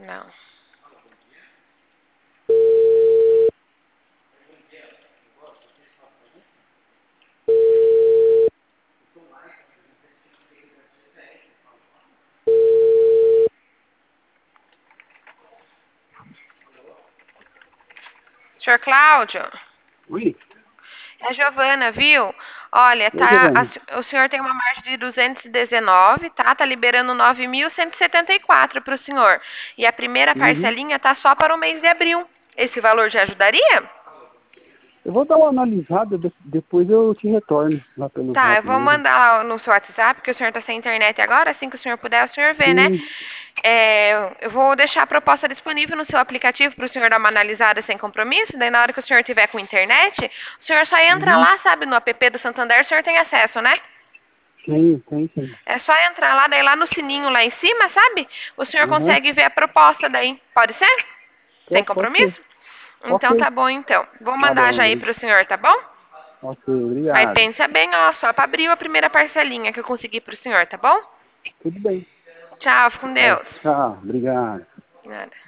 Não. Senhor Cláudio? Oi? É a Giovana, viu? Olha, Oi, tá, Giovanni. o senhor tem uma margem de 219, tá? Tá liberando 9.174 para o senhor. E a primeira Uhum. parcelinha tá só para o mês de abril. Esse valor já ajudaria? Eu vou dar uma analisada, depois eu te retorno lá pelo Tá, eu zap vou mesmo. mandar lá no seu WhatsApp, porque o senhor tá sem internet agora. Assim que o senhor puder, o senhor vê, né? Sim. Eu vou deixar a proposta disponível no seu aplicativo para o senhor dar uma analisada sem compromisso. Daí, na hora que o senhor tiver com internet, o senhor só entra Uhum. lá, sabe, no app do Santander, o senhor tem acesso, né? Tem sim. É só entrar lá, daí lá no sininho lá em cima, sabe? O senhor Aham. consegue ver a proposta daí. Pode ser? Sem Pode ser. compromisso? Então Ok. tá bom, então. Vou Tá mandar já bom. aí pro senhor, tá bom? Ok, Mas obrigado. pensa bem, ó, só pra abrir a primeira parcelinha que eu consegui pro senhor, tá bom? Tudo bem. Tchau, fica com Tá, Deus. tchau. Obrigado. Nada.